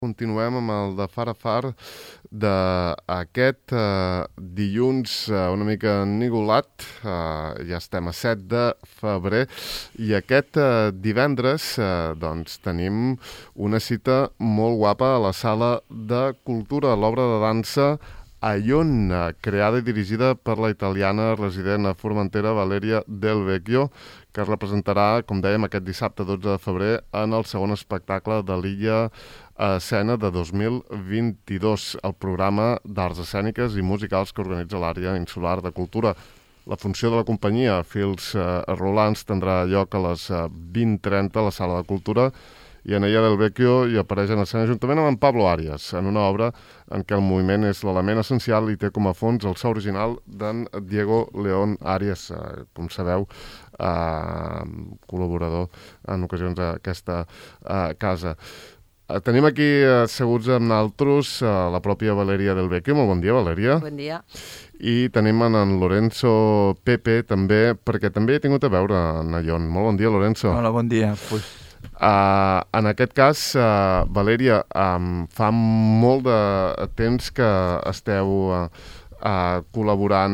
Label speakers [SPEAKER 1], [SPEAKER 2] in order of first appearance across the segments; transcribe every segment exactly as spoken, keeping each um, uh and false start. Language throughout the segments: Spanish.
[SPEAKER 1] Continuem amb el de Far a Far d'aquest eh, dilluns eh, una mica ennigolat, eh, ja estem a set de febrer, i aquest eh, divendres eh, doncs tenim una cita molt guapa a la Sala de Cultura, l'obra de dansa Aion, creada i dirigida per la italiana resident a Formentera, Valeria Del Vecchio, que es representarà, com dèiem, aquest dissabte dotze de febrer en el segon espectacle de l'Illa Escena de dos mil vint-i-dos, el programa d'arts escèniques i musicals que organitza l'àrea insular de cultura. La funció de la companyia Fils eh, Rolans tindrà lloc a les eh, vint trenta a la Sala de Cultura, i en ella Del Vecchio hi apareix en escena juntament amb en Pablo Arias, en una obra en què el moviment és l'element essencial i té com a fons el so original d'en Diego León Arias, eh, com sabeu, eh, col·laborador en ocasions d'aquesta eh, casa. Eh, tenim aquí asseguts amb naltros eh, la pròpia Valeria Del Vecchio. Molt bon dia, Valeria.
[SPEAKER 2] Bon dia.
[SPEAKER 1] I tenim en, en Lorenzo Pepe també, perquè també he tingut a veure en Aion. Molt bon dia, Lorenzo.
[SPEAKER 3] Hola, bon dia. Pues...
[SPEAKER 1] Uh, en aquest cas, uh, Valeria, um, fa molt de temps que esteu uh, uh, col·laborant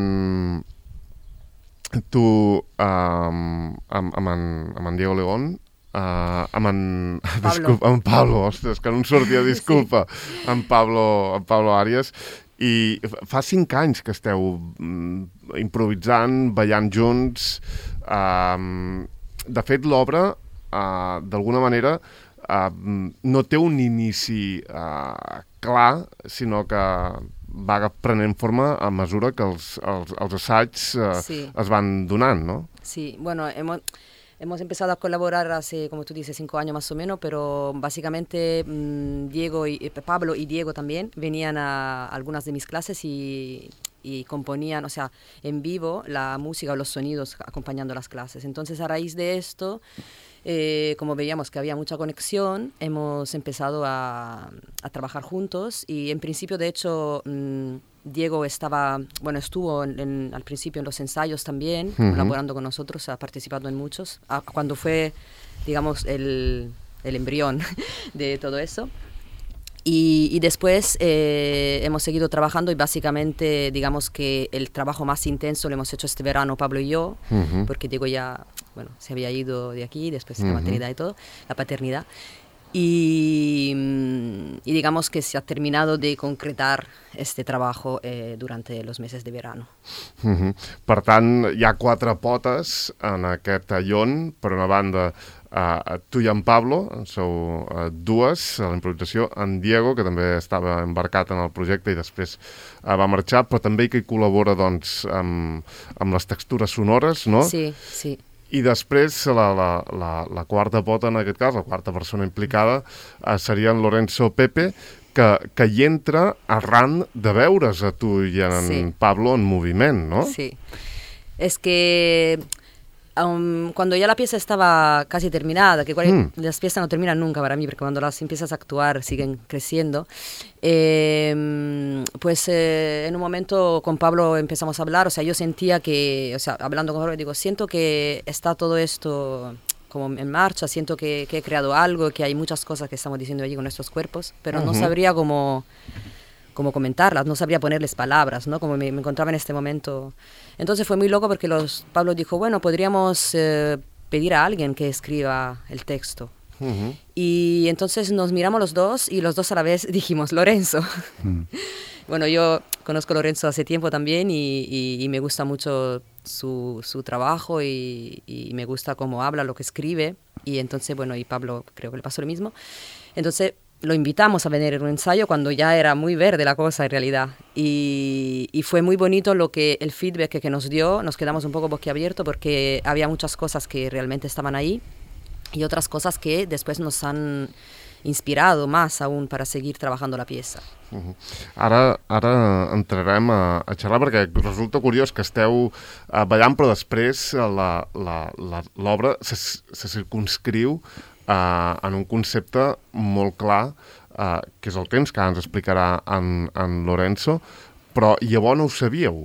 [SPEAKER 1] tu um, amb, amb, en, amb en Diego León, uh, amb en
[SPEAKER 2] Pablo.
[SPEAKER 1] Disculpa, amb Pablo, ostres, que no em sortia, disculpa, sí. amb, Pablo, amb Pablo Arias, i fa cinc anys que esteu um, improvisant, ballant junts. Um, de fet, l'obra Uh, d'alguna manera uh, no té un inici uh, clar, sinó que va prenent forma a mesura que els, els, els assaigs uh,
[SPEAKER 2] sí.
[SPEAKER 1] es van donant, ¿no?
[SPEAKER 2] Sí, bueno, hemos, hemos empezado a colaborar hace, como tú dices, cinco años más o menos, pero básicamente mmm, Diego y Pablo y Diego también venían a algunas de mis clases y... y componían, o sea, en vivo la música o los sonidos acompañando las clases. Entonces, a raíz de esto, eh, como veíamos que había mucha conexión, hemos empezado a, a trabajar juntos y en principio, de hecho, mmm, Diego estaba, bueno, estuvo en, en, al principio en los ensayos también, uh-huh. colaborando con nosotros, ha participado en muchos, a, cuando fue, digamos, el, el embrión de todo eso. Y, y después eh, hemos seguido trabajando y básicamente digamos que el trabajo más intenso lo hemos hecho este verano Pablo y yo, uh-huh. porque Diego ya, bueno, se había ido de aquí después de uh-huh. la maternidad y todo, la paternidad. Y, y digamos que se ha terminado de concretar este trabajo eh, durante los meses de verano.
[SPEAKER 1] Uh-huh. Per tant, hi ha quatre potes en aquest Aion. Per una banda, uh, tu i en Pablo, sou uh, dues a la improvisació, en Diego, que també estava embarcat en el projecte i després uh, va marxar, però també que hi col·labora doncs, amb, amb les textures sonores, no?
[SPEAKER 2] Sí, sí.
[SPEAKER 1] I després la, la, la, la quarta pota, en aquest cas, la quarta persona implicada, eh, seria en Lorenzo Pepe, que, que hi entra arran de veure's a tu i en sí. Pablo en moviment, ¿no?
[SPEAKER 2] Sí. Es que um, cuando ya la pieza estaba casi terminada, que mm. las piezas no terminan nunca para mí, porque cuando las empiezas a actuar siguen creciendo, eh, pues eh, en un momento con Pablo empezamos a hablar, o sea, yo sentía que, o sea, hablando con Pablo, digo, siento que está todo esto como en marcha, siento que, que he creado algo, que hay muchas cosas que estamos diciendo allí con nuestros cuerpos, pero uh-huh. no sabría cómo... cómo comentarlas, no sabría ponerles palabras, ¿no? Como me, me encontraba en este momento. Entonces fue muy loco porque los, Pablo dijo, bueno, podríamos eh, pedir a alguien que escriba el texto. Uh-huh. Y entonces nos miramos los dos y los dos a la vez dijimos, Lorenzo. Uh-huh. Bueno, yo conozco a Lorenzo hace tiempo también y, y, y me gusta mucho su, su trabajo y, y me gusta cómo habla, lo que escribe. Y entonces, bueno, y Pablo creo que le pasó lo mismo. Entonces... lo invitamos a venir en un ensayo cuando ya era muy verde la cosa en realidad y, y fue muy bonito lo que el feedback que, que nos dio, nos quedamos un poco boquiabiertos porque había muchas cosas que realmente estaban ahí y otras cosas que después nos han inspirado más aún para seguir trabajando la pieza.
[SPEAKER 1] Uh-huh. Ara, ara entrarem a, a xerrar perquè resulta curiós que esteu uh, ballant però després la, la, la, l'obra se, se circunscriu Uh, en un concepte molt clar, uh, que és el temps que ens explicarà en, en Lorenzo, però llavors no ho sabíeu?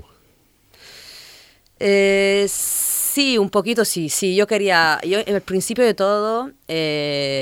[SPEAKER 2] Eh, sí, un poquito sí, sí, yo quería, yo al principio de todo, eh,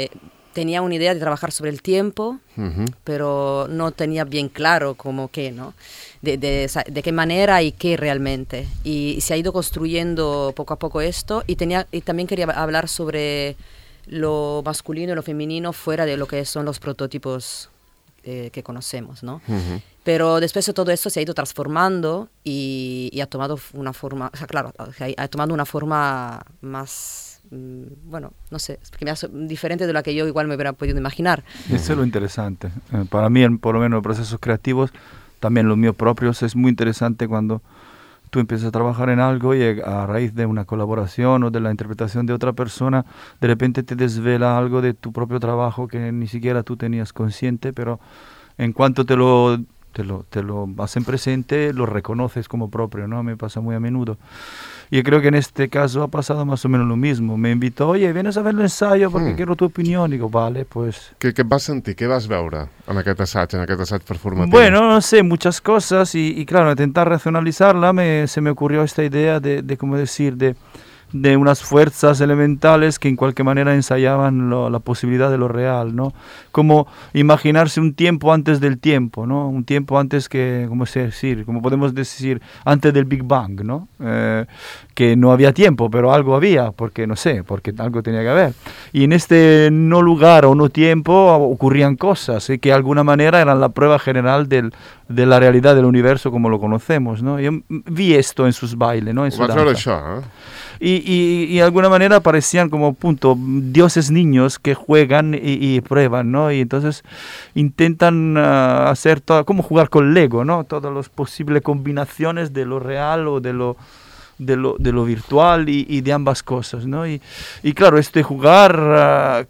[SPEAKER 2] tenía una idea de trabajar sobre el tiempo,
[SPEAKER 1] Uh-huh.
[SPEAKER 2] pero no tenía bien claro cómo qué, ¿no? De, de, de qué manera y qué realmente. Y, y se ha ido construyendo poco a poco esto, y, tenía, y también quería hablar sobre lo masculino y lo femenino fuera de lo que son los prototipos eh, que conocemos, ¿no?
[SPEAKER 1] Uh-huh.
[SPEAKER 2] Pero después de todo esto se ha ido transformando y, y ha tomado una forma, o sea, claro, ha, ha tomado una forma más, mmm, bueno, no sé, que me hace diferente de la que yo igual me hubiera podido imaginar.
[SPEAKER 3] Eso es lo interesante. Eh, para mí, en, por lo menos en procesos creativos, también los míos propios, es muy interesante cuando tú empiezas a trabajar en algo y a raíz de una colaboración o de la interpretación de otra persona, de repente te desvela algo de tu propio trabajo que ni siquiera tú tenías consciente, pero en cuanto te lo, te lo, te lo hacen presente, lo reconoces como propio, ¿no? Me pasa muy a menudo. Y creo que en este caso ha pasado más o menos lo mismo. Me invitó, oye, vienes a ver l'ensayo porque mm. quiero tu opinión. Y digo, vale, pues...
[SPEAKER 1] Què, què et vas sentir? Què vas veure en aquest assaig, en aquest assaig performatiu?
[SPEAKER 3] Bueno, no sé, muchas cosas. Y, y claro, intentar racionalizarla, me, se me ocurrió esta idea de, de ¿cómo decir?, de... de unas fuerzas elementales que en cualquier manera ensayaban lo, la posibilidad de lo real, ¿no? Como imaginarse un tiempo antes del tiempo, ¿no? Un tiempo antes que, ¿cómo se decir? Como podemos decir, antes del Big Bang, ¿no? Eh, que no había tiempo, pero algo había, porque no sé, porque algo tenía que haber. Y en este no lugar o no tiempo ocurrían cosas ¿eh? que de alguna manera eran la prueba general del, de la realidad del universo como lo conocemos, ¿no? Yo vi esto en sus bailes, ¿no? En su
[SPEAKER 1] danza. Vas veure això, eh?
[SPEAKER 3] Y, y, y de alguna manera parecían como, punto, dioses niños que juegan y, y prueban, ¿no? Y entonces intentan uh, hacer todo, como jugar con Lego, ¿no? Todas las posibles combinaciones de lo real o de lo, de lo, de lo virtual y, y de ambas cosas, ¿no? Y, y claro, este jugar... Uh,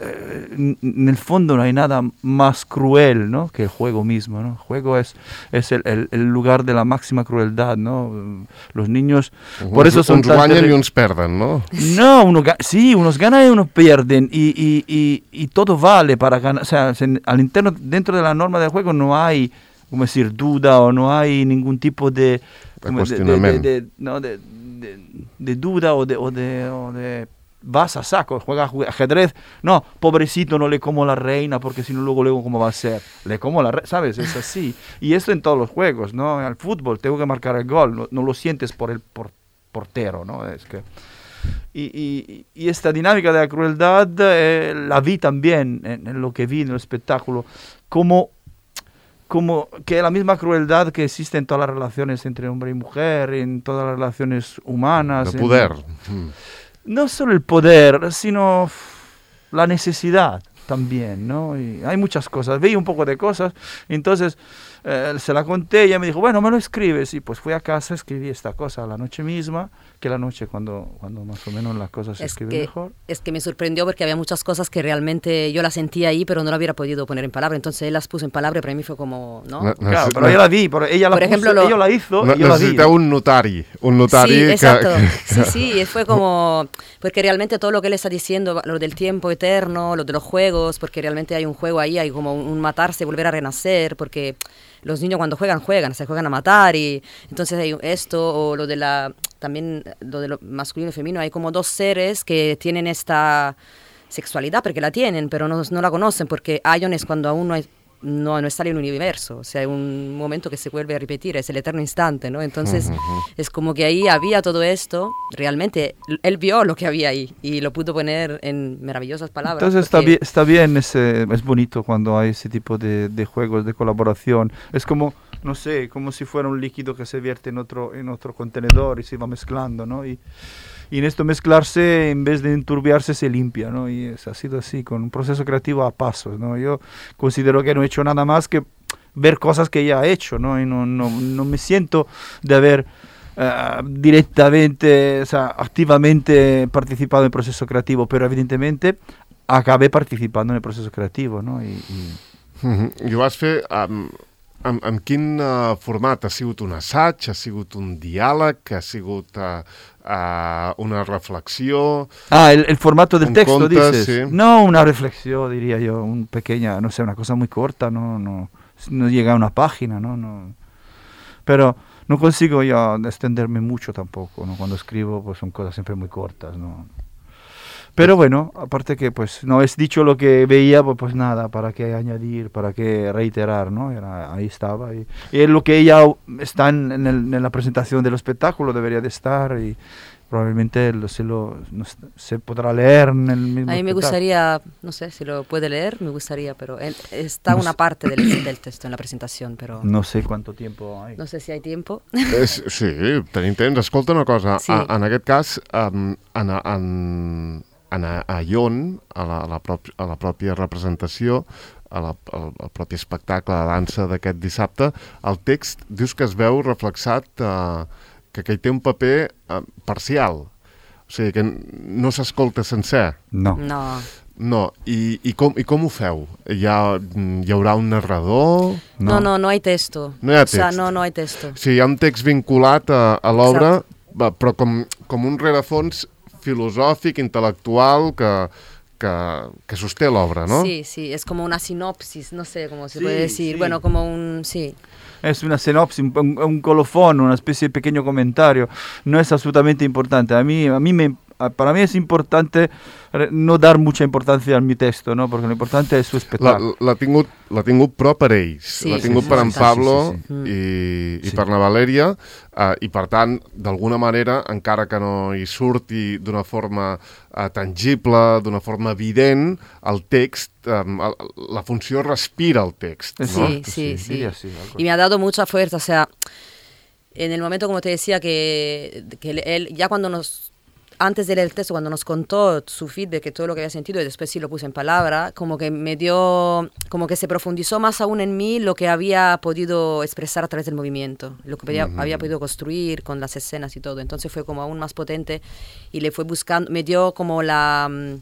[SPEAKER 3] en el fondo no hay nada más cruel, ¿no?, que el juego mismo, ¿no? El juego es, es el, el, el lugar de la máxima crueldad, ¿no? Los niños,
[SPEAKER 1] uns,
[SPEAKER 3] por eso son
[SPEAKER 1] uns guanyen y uns perden, ¿no?
[SPEAKER 3] No, uno, sí, unos ganan y unos pierden y, y, y, y todo vale para ganar, o sea, al interno, dentro de la norma del juego no hay, como decir, duda o no hay ningún tipo de...
[SPEAKER 1] De cuestionamiento.
[SPEAKER 3] De, de, de, no, de, de, de duda o de... O de, o de vas a saco, juega ajedrez, no, pobrecito, no le como la reina porque si no luego luego cómo va a ser, le como la reina, ¿sabes? Es así, y esto en todos los juegos, ¿no? Al fútbol tengo que marcar el gol, no, no lo sientes por el por, portero, ¿no? Es que y, y, y esta dinámica de la crueldad eh, la vi también en, en lo que vi en el espectáculo, como como que la misma crueldad que existe en todas las relaciones entre hombre y mujer, en todas las relaciones humanas,
[SPEAKER 1] de poder.
[SPEAKER 3] En, no solo el poder, sino la necesidad también, ¿no? Y hay muchas cosas, veía un poco de cosas, entonces eh, se la conté y ella me dijo, bueno, me lo escribes, y pues fui a casa, escribí esta cosa la noche misma, que la noche cuando, cuando más o menos las cosas se
[SPEAKER 2] es
[SPEAKER 3] escriben
[SPEAKER 2] que,
[SPEAKER 3] mejor.
[SPEAKER 2] Es que me sorprendió porque había muchas cosas que realmente yo las sentía ahí, pero no las hubiera podido poner en palabra, entonces él las puso en palabra y para mí fue como, ¿no?
[SPEAKER 1] no, no
[SPEAKER 3] claro,
[SPEAKER 1] no,
[SPEAKER 3] pero ella la vi, pero ella la
[SPEAKER 2] por
[SPEAKER 3] puso,
[SPEAKER 2] ejemplo, lo,
[SPEAKER 3] ella la hizo
[SPEAKER 1] no,
[SPEAKER 3] y yo la vi.
[SPEAKER 1] Necesita un notari, un notari
[SPEAKER 2] sí,
[SPEAKER 1] que...
[SPEAKER 2] exacto.
[SPEAKER 1] Que...
[SPEAKER 2] Sí, sí, fue como, porque realmente todo lo que él está diciendo, lo del tiempo eterno, lo de los juegos, porque realmente hay un juego ahí, hay como un, un matarse, volver a renacer, porque los niños cuando juegan, juegan, se juegan a matar, y entonces hay esto, o lo de la, también lo de lo masculino y femenino, hay como dos seres que tienen esta sexualidad, porque la tienen, pero no, no la conocen, porque Aion es cuando aún no hay, no, no está en el universo, o sea, hay un momento que se vuelve a repetir, es el eterno instante, ¿no? Entonces, uh-huh. es como que ahí había todo esto, realmente, él vio lo que había ahí, y lo pudo poner en maravillosas palabras.
[SPEAKER 3] Entonces
[SPEAKER 2] porque...
[SPEAKER 3] está bien, está bien ese, es bonito cuando hay ese tipo de, de juegos, de colaboración, es como, no sé, como si fuera un líquido que se vierte en otro, en otro contenedor y se va mezclando, ¿no? Y, y en esto mezclarse, en vez de enturbiarse, se limpia, ¿no? Y es, ha sido así, con un proceso creativo a pasos, ¿no? Yo considero que no he hecho nada más que ver cosas que ella ha hecho, ¿no? Y no, no, no me siento de haber uh, directamente, o sea, activamente participado en el proceso creativo, pero evidentemente acabé participando en el proceso creativo, ¿no? Y, y...
[SPEAKER 1] Uh-huh. I ho vas fer amb, amb, amb quin uh, format? Ha sigut un assaig? Ha sigut un diàleg? Ha sigut... Uh... Uh, una reflexión.
[SPEAKER 3] Ah, el, el formato del texto,
[SPEAKER 1] conta,
[SPEAKER 3] dices.
[SPEAKER 1] Sí.
[SPEAKER 3] No, una reflexión, diría yo, un pequeña, no sé, una cosa muy corta, no, no, no llega a una página, no, no. Pero no consigo ya extenderme mucho tampoco, ¿no? Cuando escribo, pues son cosas siempre muy cortas, ¿no? Pero bueno, aparte que pues no es dicho lo que veía, pues, pues nada, para qué añadir, para qué reiterar, ¿no? Era, ahí estaba. Y, y es lo que ella está en, en, el, en la presentación del espectáculo, debería de estar y probablemente lo, se, lo, no, se podrá leer en el mismo
[SPEAKER 2] A mí me
[SPEAKER 3] espectáculo.
[SPEAKER 2] gustaría, no sé si lo puede leer, me gustaría, pero él, está
[SPEAKER 3] No
[SPEAKER 2] una
[SPEAKER 3] sé.
[SPEAKER 2] parte del, del texto en la presentación, pero
[SPEAKER 3] No sé cuánto tiempo hay.
[SPEAKER 2] no sé si hay tiempo.
[SPEAKER 1] És, sí, tenim temps. Escolta una cosa,
[SPEAKER 2] Sí.
[SPEAKER 1] a, en aquest cas, um, en, en, en a, a Ion, a la, a, la prop, a la pròpia representació, a la, al, al propi espectacle de dansa d'aquest dissabte, el text dius que es veu reflexat, uh, que, que hi té un paper uh, parcial, o sigui que no s'escolta sencer.
[SPEAKER 3] No.
[SPEAKER 2] No.
[SPEAKER 1] No, i, i, com, i com ho feu? Hi, ha, hi haurà un narrador?
[SPEAKER 2] No, no, no hay texto.
[SPEAKER 1] No hi ha
[SPEAKER 2] O sea,
[SPEAKER 1] text.
[SPEAKER 2] no, no hay texto.
[SPEAKER 1] O sigui, hi ha un text vinculat a, a l'obra, va, però com, com un rerefons filosòfic, intel·lectual, que, que, que sosté l'obra, ¿no?
[SPEAKER 2] Sí, sí, es como una sinopsis, no sé cómo se
[SPEAKER 3] Sí,
[SPEAKER 2] puede decir.
[SPEAKER 3] sí.
[SPEAKER 2] Bueno, como un, sí.
[SPEAKER 3] Es una sinopsis, un, un colofón, una especie de pequeño comentario. No es absolutamente importante. A mí, a mí me, para mí es importante no dar mucha importancia a mi texto, ¿no? Porque lo importante es su
[SPEAKER 1] La,
[SPEAKER 3] espectáculo.
[SPEAKER 1] l'ha tingut, l'ha tingut però per ells.
[SPEAKER 2] Sí,
[SPEAKER 1] l'ha tingut
[SPEAKER 2] sí,
[SPEAKER 1] per
[SPEAKER 2] sí,
[SPEAKER 1] en
[SPEAKER 2] sí,
[SPEAKER 1] Pablo
[SPEAKER 3] sí, sí,
[SPEAKER 2] sí.
[SPEAKER 1] i, i
[SPEAKER 3] Sí.
[SPEAKER 1] per la Valèria, eh, i per tant, d'alguna manera, encara que no hi surti d'una forma eh, tangible, d'una forma evident, el text, eh, la funció respira el text, no?
[SPEAKER 2] Sí, sí, sí.
[SPEAKER 3] diría así, algo
[SPEAKER 2] Y me ha dado mucha fuerza, o sea, en el momento, como te decía, que, que él, ya cuando nos, antes de leer el texto, cuando nos contó su feedback, que todo lo que había sentido, y después sí lo puse en palabra, como que me dio, como que se profundizó más aún en mí lo que había podido expresar a través del movimiento, lo que había,
[SPEAKER 1] Ujú.
[SPEAKER 2] había podido construir con las escenas y todo. Entonces fue como aún más potente y le fue buscando, me dio como la... mm,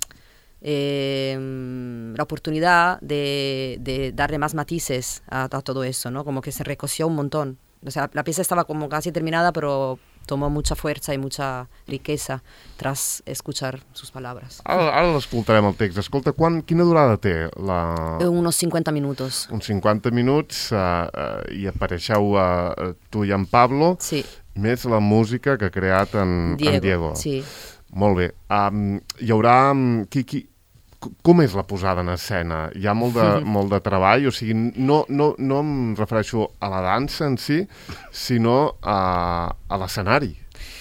[SPEAKER 2] eh, la oportunidad de, de darle más matices a, a todo eso, ¿no? Como que se recoció un montón. O sea, la pieza estaba como casi terminada, pero tomó mucha fuerza y mucha riqueza tras escuchar sus palabras.
[SPEAKER 1] Ara, ara l'escoltarem el text. Escolta, quan, quina durada té? La...
[SPEAKER 2] Eh, Unos cincuenta minutos.
[SPEAKER 1] Uns cinquanta minuts, eh, eh, i apareixeu eh, tu i en Pablo,
[SPEAKER 2] Sí,
[SPEAKER 1] més la música que ha creat en
[SPEAKER 2] Diego.
[SPEAKER 1] en Diego.
[SPEAKER 2] Sí.
[SPEAKER 1] Molt bé. Um, hi haurà... um, Qui, qui, c- com és la posada en escena? Hi ha molt de, molt de treball? O sigui, no, no, no em refereixo a la dansa en si, sinó a, a l'escenari.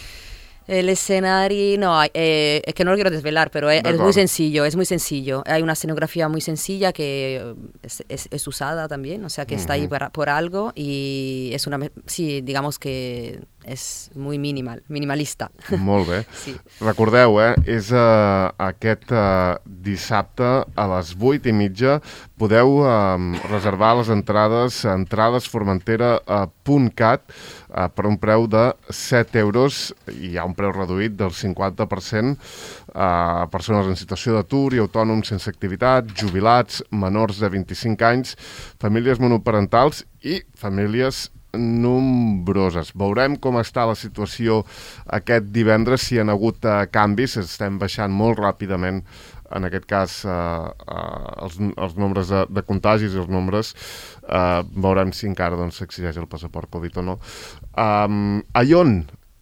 [SPEAKER 2] El escenario, no, eh, es que no lo quiero desvelar, pero es,
[SPEAKER 1] De
[SPEAKER 2] es muy
[SPEAKER 1] acuerdo.
[SPEAKER 2] sencillo, es muy sencillo. Hay una escenografía muy sencilla que eh, es, es- es usada también, o sea que está ahí
[SPEAKER 1] Ujú.
[SPEAKER 2] para- por algo y es una, me- sí, digamos que es muy minimal, minimalista.
[SPEAKER 1] Molt bé.
[SPEAKER 2] Sí.
[SPEAKER 1] Recordeu, eh, és uh, aquest uh, dissabte a les vuit i mitja. Podeu uh, reservar les entrades a entradesformentera punt cat uh, per un preu de set euros i hi ha un preu reduït del cinquanta per cent a uh, persones en situació d'atur i autònoms sense activitat, jubilats, menors de vint-i-cinc anys, famílies monoparentals i famílies nombroses. Veurem com està la situació aquest divendres, si hi ha hagut uh, canvis, estem baixant molt ràpidament en aquest cas uh, uh, els, els nombres de, de contagis i els nombres, uh, veurem si encara doncs, s'exigeix el passaport Covid o no. Um, a Ion,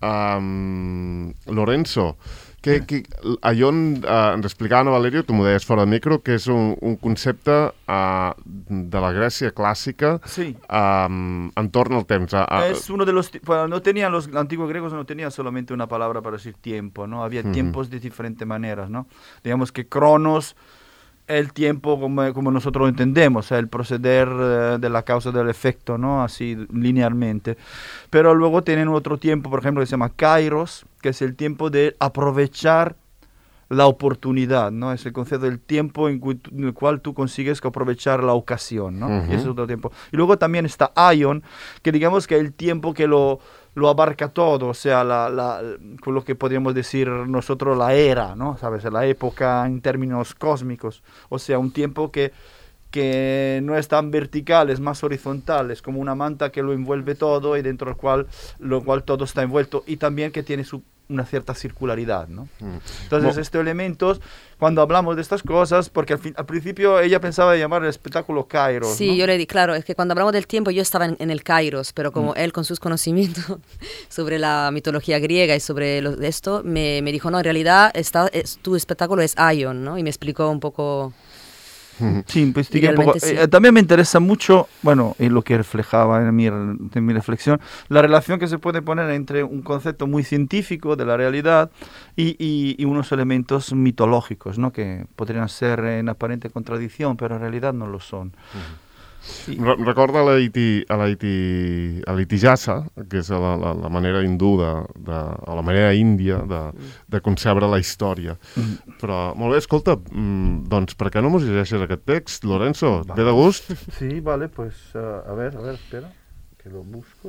[SPEAKER 1] um, Lorenzo, que, que, a Ion uh, ens explicaven a Valerio, tu m'ho deies fora de micro, que és un, un concepte uh, de la Grècia clàssica
[SPEAKER 3] Sí.
[SPEAKER 1] um, entorn al temps. A, a,
[SPEAKER 3] Es uno de los, ti- bueno, no tenían los antiguos griegos no tenían solamente una palabra para decir tiempo, ¿no? Había
[SPEAKER 1] Ujú.
[SPEAKER 3] tiempos de diferentes maneras, ¿no? Digamos que cronos, el tiempo como, como nosotros lo entendemos, o sea, el proceder eh, de la causa del efecto, ¿no? Así linealmente. Pero luego tienen otro tiempo, por ejemplo, que se llama kairos, que es el tiempo de aprovechar la oportunidad, ¿no? Es el concepto del tiempo en, cui- en el cual tú consigues que aprovechar la ocasión, ¿no?
[SPEAKER 1] Ujú.
[SPEAKER 3] Y ese es otro tiempo. Y luego también está aion, que digamos que es el tiempo que lo, lo abarca todo, o sea, la, la, con lo que podríamos decir nosotros la era, ¿no? ¿Sabes? La época en términos cósmicos, o sea, un tiempo que que no es tan vertical, es más horizontal, es como una manta que lo envuelve todo y dentro del cual, lo cual todo está envuelto y también que tiene su una cierta circularidad, ¿no?
[SPEAKER 1] Mm.
[SPEAKER 3] Entonces,
[SPEAKER 1] Mo-
[SPEAKER 3] estos elementos, cuando hablamos de estas cosas, porque al, fin, al principio ella pensaba de llamar el espectáculo Kairos,
[SPEAKER 2] Sí,
[SPEAKER 3] ¿no?
[SPEAKER 2] yo le di, claro, es que cuando hablamos del tiempo yo estaba en, en el Kairos, pero como mm. él con sus conocimientos sobre la mitología griega y sobre lo, esto, me, me dijo, no, en realidad está, es, tu espectáculo es Aion, ¿no? Y me explicó un poco...
[SPEAKER 3] Sí, investigué un poco. Sí. Eh, también me interesa mucho, bueno, en lo que reflejaba en mi, en mi reflexión, la relación que se puede poner entre un concepto muy científico de la realidad y, y, y unos elementos mitológicos, ¿no? Que podrían ser en aparente contradicción, pero en realidad no lo son. Uh-huh.
[SPEAKER 1] Sí. Recorda la, iti, a la, iti, a l'itijasa, que és la, la, la manera hindú, de, de, o la manera índia de, de concebre la història. Mm. Però, molt bé, escolta, mm, doncs per què no mos llegeixes aquest text, Lorenzo? Vale. Ve de gust?
[SPEAKER 3] Sí, vale, pues, uh, a ver, a ver, espera, que lo busco.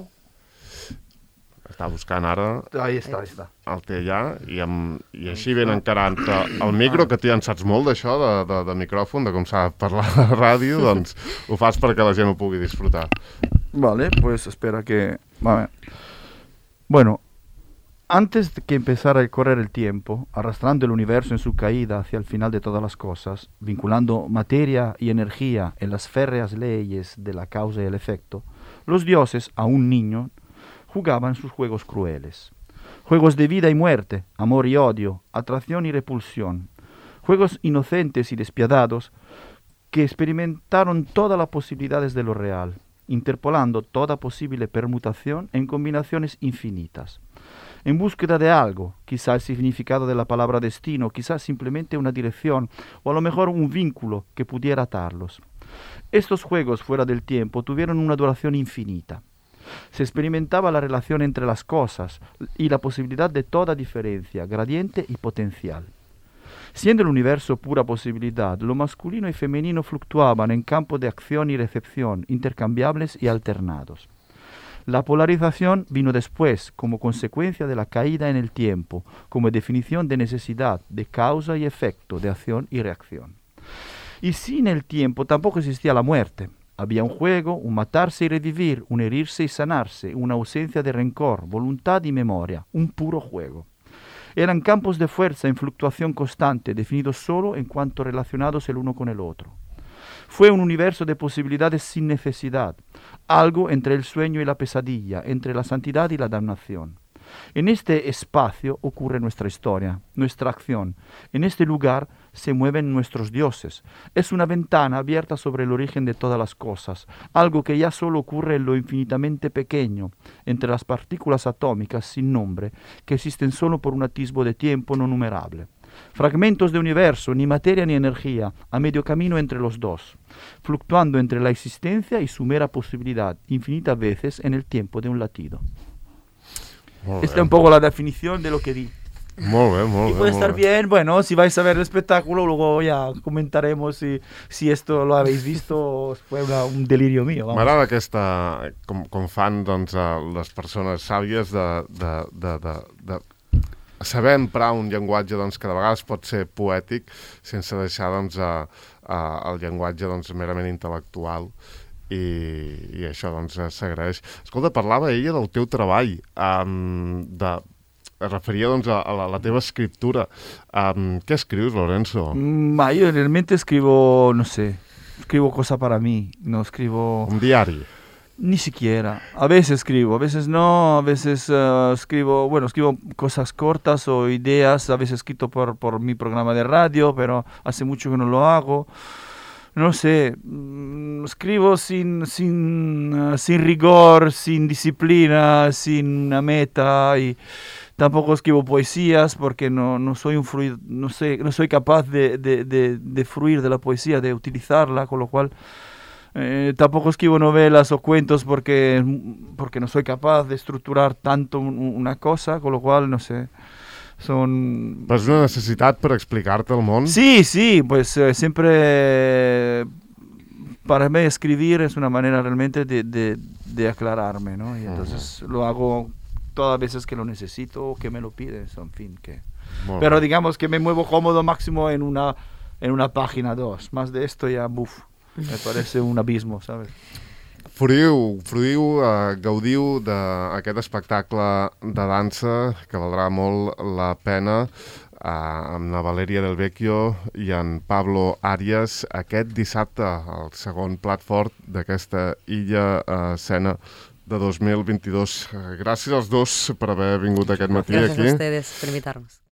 [SPEAKER 1] Està buscant ara...
[SPEAKER 3] Ahí està, ahí està.
[SPEAKER 1] El té allà, i, amb, i així ben encarant el micro, que tu ja en saps molt d'això, de, de, de micròfon, de com s'ha de parlar a la ràdio, doncs ho fas perquè la gent ho pugui disfrutar.
[SPEAKER 3] Vale, pues espera que... Vale. Bueno, antes de que empezara a correr el tiempo, arrastrando el universo en su caída hacia el final de todas las cosas, vinculando materia y energía en las férreas leyes de la causa y el efecto, los dioses, a un niño, jugaban sus juegos crueles. Juegos de vida y muerte, amor y odio, atracción y repulsión. Juegos inocentes y despiadados que experimentaron todas las posibilidades de lo real, interpolando toda posible permutación en combinaciones infinitas. En búsqueda de algo, quizá el significado de la palabra destino, quizá simplemente una dirección o a lo mejor un vínculo que pudiera atarlos. Estos juegos fuera del tiempo tuvieron una duración infinita. Se experimentaba la relación entre las cosas y la posibilidad de toda diferencia, gradiente y potencial. Siendo el universo pura posibilidad, lo masculino y femenino fluctuaban en campo de acción y recepción, intercambiables y alternados. La polarización vino después, como consecuencia de la caída en el tiempo, como definición de necesidad, de causa y efecto, de acción y reacción. Y sin el tiempo tampoco existía la muerte. Había un juego, un matarse y revivir, un herirse y sanarse, una ausencia de rencor, voluntad y memoria, un puro juego. Eran campos de fuerza en fluctuación constante, definidos solo en cuanto relacionados el uno con el otro. Fue un universo de posibilidades sin necesidad, algo entre el sueño y la pesadilla, entre la santidad y la damnación. En este espacio ocurre nuestra historia, nuestra acción. En este lugar se mueven nuestros dioses. Es una ventana abierta sobre el origen de todas las cosas, algo que ya solo ocurre en lo infinitamente pequeño, entre las partículas atómicas sin nombre, que existen solo por un atisbo de tiempo no numerable. Fragmentos de universo, ni materia ni energía, a medio camino entre los dos, fluctuando entre la existencia y su mera posibilidad, infinitas veces en el tiempo de un latido. Esta es un poco la definición de lo que di.
[SPEAKER 1] Muy bien, muy bien.
[SPEAKER 3] Y puede estar bien, bueno, si vais a ver el espectáculo, luego ya comentaremos si, si esto lo habéis visto o fue una, un delirio mío.
[SPEAKER 1] M'agrada aquesta, com, com fan doncs, les persones sàvies de, de, de, de, de saber emprar un llenguatge doncs, que de vegades pot ser poètic sense deixar doncs, a, a, el llenguatge doncs, merament intel·lectual. I, i això doncs s'agraeix. Escolta, parlava ella del teu treball, um, de, es referia doncs a, a la, la teva escriptura. Um, ¿Qué escribes, Lorenzo?
[SPEAKER 3] Ma, yo realmente escribo, no sé, escribo cosas para mí, no escribo...
[SPEAKER 1] ¿Un diario?
[SPEAKER 3] Ni siquiera. A veces escribo, a veces no, a veces uh, escribo, bueno, escribo cosas cortas o ideas, a veces escrito por, por mi programa de radio, pero hace mucho que no lo hago. No sé, escribo sin, sin, uh, sin rigor, sin disciplina, sin una meta, y tampoco escribo poesías porque no, no soy un fluido, no sé, no soy capaz de, de, de, de fruir de la poesía, de utilizarla, con lo cual eh, tampoco escribo novelas o cuentos porque, porque no soy capaz de estructurar tanto un, una cosa, con lo cual, no sé... Son...
[SPEAKER 1] Però és una necessitat per explicar-te el món?
[SPEAKER 3] Sí, sí, pues eh, siempre eh, para mí escribir es una manera realmente de, de, de aclararme, ¿no? Y entonces uh-huh. lo hago todas las veces que lo necesito o que me lo piden, en fin, que... Molt Pero bien. Digamos que me muevo cómodo máximo en una, en una página dos, más de esto ya, buf, me parece un abismo, ¿sabes?
[SPEAKER 1] Fruïu, fruïu, uh, gaudiu d'aquest espectacle de dansa que valdrà molt la pena, uh, amb la Valeria Del Vecchio i en Pablo Arias aquest dissabte, el segon plat fort d'aquesta Illa uh, Escena de dos mil vint-i-dos. Gràcies als dos per haver vingut aquest matí
[SPEAKER 2] Gracias
[SPEAKER 1] aquí.
[SPEAKER 2] a ustedes por invitarnos.